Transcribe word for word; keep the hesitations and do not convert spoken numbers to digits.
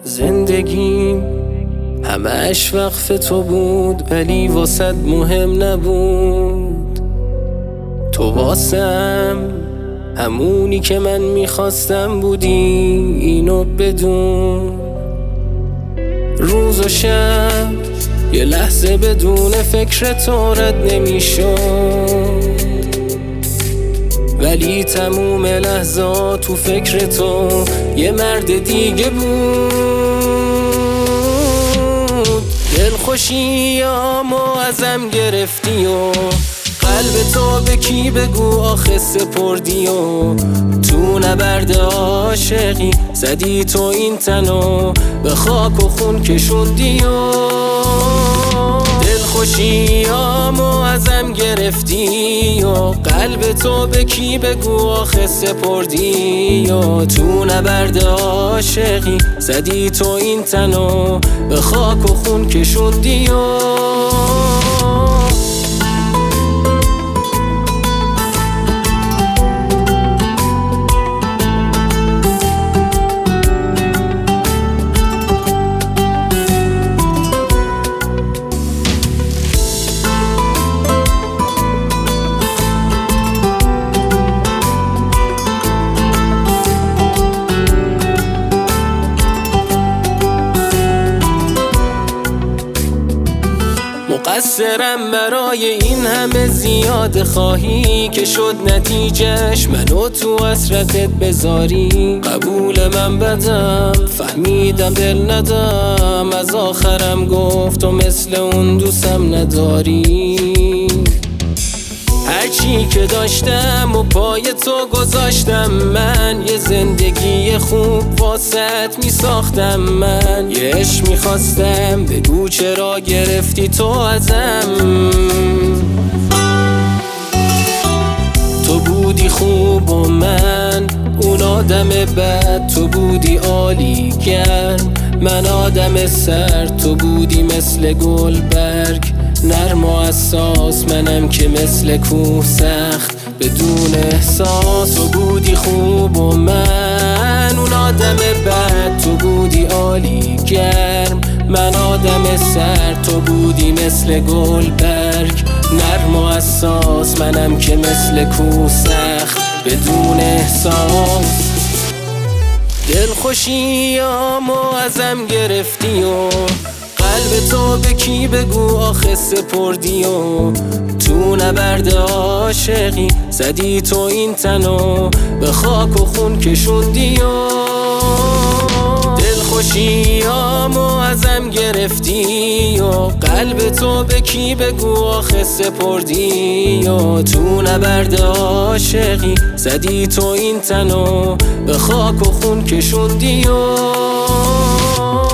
زندگیم همش وقف تو بود، ولی واسد مهم نبود. تو واسم همونی که من میخواستم بودی، اینو بدون. روز و شب یه لحظه بدون فکر تو رد نمیشد، ولی تموم لحظات تو فکر تو یه مرد دیگه بود. دلخوشیامو ازم گرفتی و قلب تو به کی بگو آخه سپردی، و تو نبرد عاشقی زدی تو این تنو به خاک و خون کشوندی. و دلخوشیامو ازم گرفتی و قلب تو به کی بگو آخه سپردی، و تو نبرد عاشقی زدی تو این تنو به خاک و خون کشوندی. و مقصرم برای این همه زیاد خواهی که شد نتیجهش منو تو حسرتت بذاری. قبول من بدم، فهمیدم دل ندم، از آخرم گفت و مثل اون دوستم نداری. هرچی که داشتم و پای تو گذاشتم من، یه زندگی خوب واسط می ساختم من. یه عشق می خواستم، بگو چرا گرفتی تو ازم. تو بودی خوب و من اون آدم بد، تو بودی عالی گرم من آدم سرد. تو بودی مثل گل برگ نرم و حساس، منم که مثل کوه سخت بدون احساس. تو بودی خوب و من اون آدم بد، تو بودی عالی گرم من آدم سرد. تو بودی مثل گل برگ نرم و حساس، منم که مثل کوه سخت بدون احساس. دلخوشیامو ازم گرفتی و قلب تو به کی بگو آخه سپردی، و تو نبرد عاشقی زدی تو این تنو به خاک و خون کشوندی. و دلخوشیامو ازم گرفتی و قلب تو به کی بگو آخه سپردی، و تو نبرد عاشقی زدی تو این تنو به خاک و خون کشوندی. و